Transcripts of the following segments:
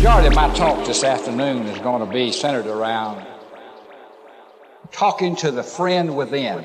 Majority of my talk this afternoon is going to be centered around talking to the friend within.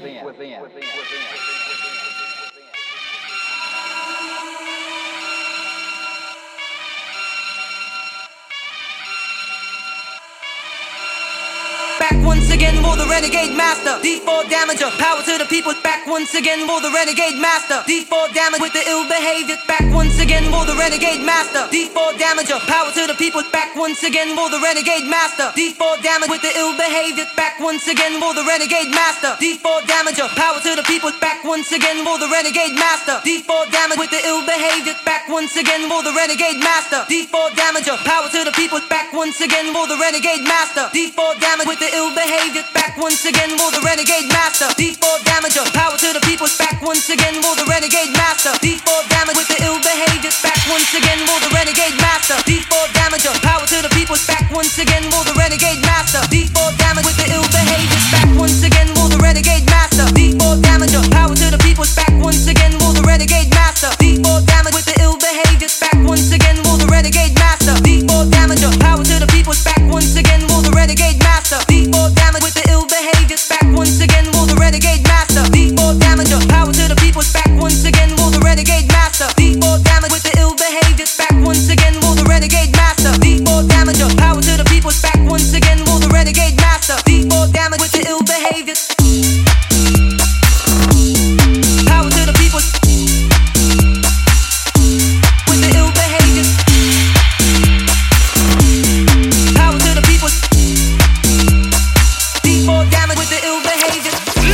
Back once again for the renegade master. D4 damager, power to the people. Back once again for the renegade master. D4 damage with the ill behavior. Back once again for the renegade master. D4 damager, power to the people. Back once again for the renegade master. D4 damage with the ill behavior. Back once again for the renegade master. D4 damager, power to the people. Back once again for the renegade master. D4 damage with the ill behavior. Back once again for the renegade master. D4 damager, power to the people. Back once again for the renegade master. D4 damage with the ill behavior. Back once again for the renegade master. D4 damager, power to the people. Back once again for the renegade master. D4 damage with the ill behavior. Back once again for the renegade master. D4 damager, power to the people. Back once again for the renegade master. D4 damage with the ill behavior. Back once again for the renegade master. D4 damager, power to the people. Back once again for the renegade master. D4 damage with the ill behavior. Back once again for the renegade master. D4 damager, power to the people. Back once again for the renegade master. D4 damage with the ill behavior. Back once again for the renegade master. D4 damager, power to the people. Back once again for the renegade master. D4 damage with the ill behavior. Back once again for the renegade master. D4 damager, power to the people. Back once again for the renegade master. D4 damage with the ill behavior. Power to the people. With the ill behavior. Power to the people. D4 damage with the ill behavior.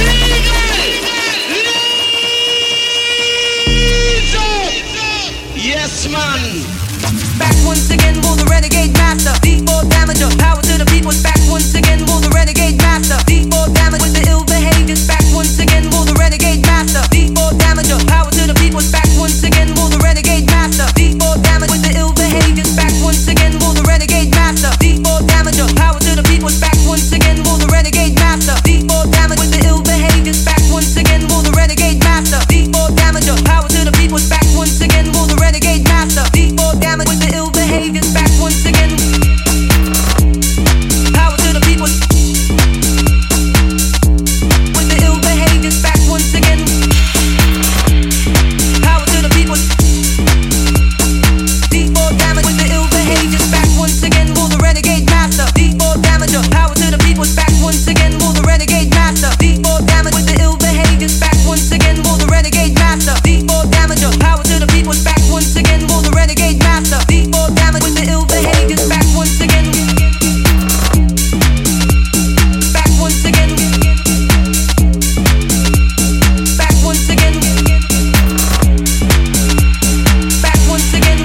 Yes, man. Back once again for the renegade master. D4 damager, power to the people. Back once again for the renegade master. D4 damage with the ill behavior. Back once again for the renegade master. D4 damager, power to the people. Back once again for the renegade master. D4 damage with the ill behavior. Back once again for the renegade master. D4 damager, power to the people. Back once again for the renegade master. D4 damage with the ill behavior. Back once again for the renegade master. D4 damager, power to the people. Back once again for the renegade master. D4 damage with the ill behavior. Back once again. Power to the people. With the ill behavior. Back once again. Power to the people. D4 damage with the ill behavior. Back once again for the renegade master. D4 damager. Power to the people. Back once again for the renegade master. D4 damage with the ill behavior. Back once again for the renegade master. D4 damager. Power to the people. Back once again for the renegade master. D4 damage with the ill behavior. Back once again. Back once again. Back once again. Back once again.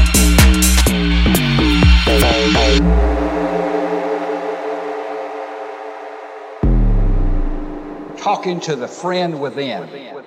Talking to the friend within.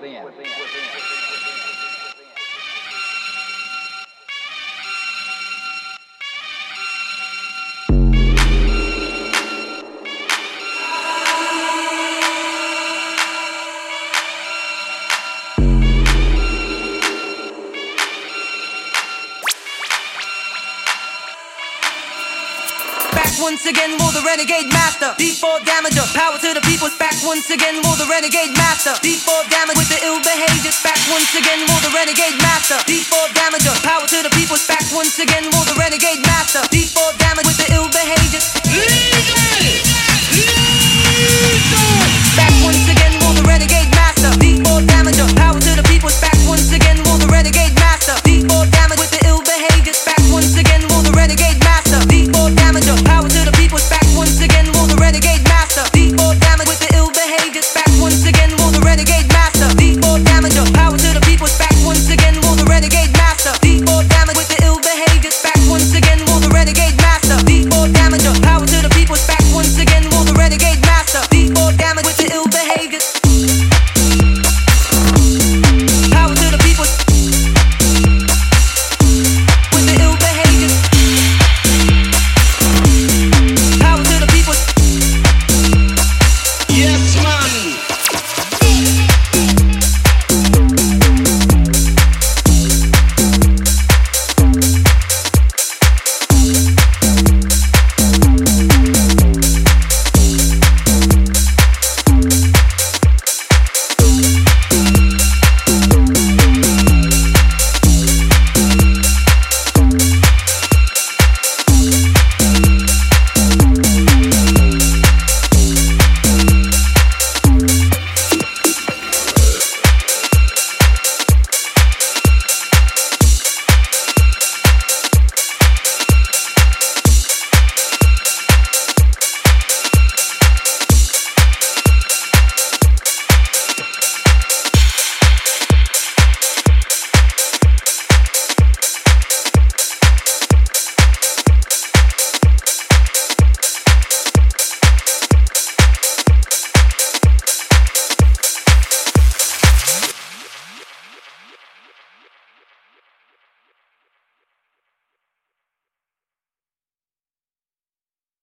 Once again for the renegade master. D4 damager, power to the people. Back once again for the renegade master. D4 damage with the ill behavior. Back once again for the renegade master. D4 damager, power to the people. Back once again for the renegade master.